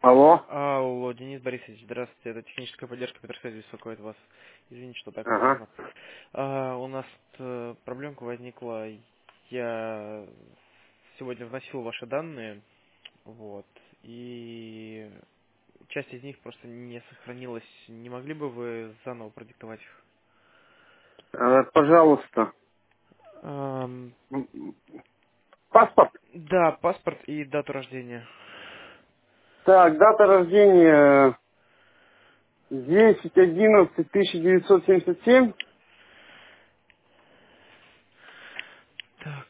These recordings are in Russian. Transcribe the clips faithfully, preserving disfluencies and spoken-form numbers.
Алло. Алло, Денис Борисович, здравствуйте. Это техническая поддержка Петросвязи беспокоит вас. Извините, что так Ага. поздно. А, у нас э, проблемка возникла. Я сегодня вносил ваши данные, вот, и часть из них просто не сохранилась. Не могли бы вы заново продиктовать их? Э, пожалуйста. Ам, М, Паспорт. да, паспорт и дату рождения. Так, дата рождения десять одиннадцать тысяча девятьсот семьдесят семь. Так.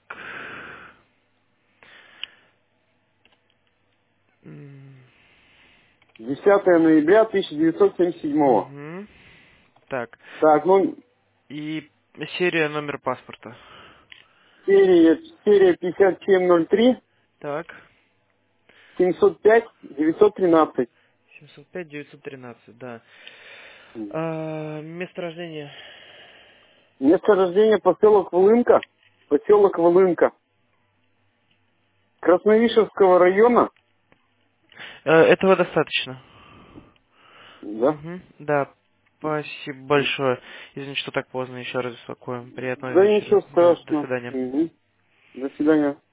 М, десятое ноября тысяча девятьсот семьдесят седьмого. мгм. Так. Так, ну, И серия номер паспорта. серия, серия пятьдесят семь ноль три Так. семьсот пять девятьсот тринадцать. семьсот пять девятьсот тринадцать, да. А, место рождения. Место рождения поселок Волынка. Поселок Волынка. Красновишевского района. Э, Этого достаточно. Да. Мгм, да. Спасибо большое. Извините, что так поздно. Еще раз беспокоим. Приятного Да вечера. ничего Да, до страшного. свидания. Мгм. До свидания.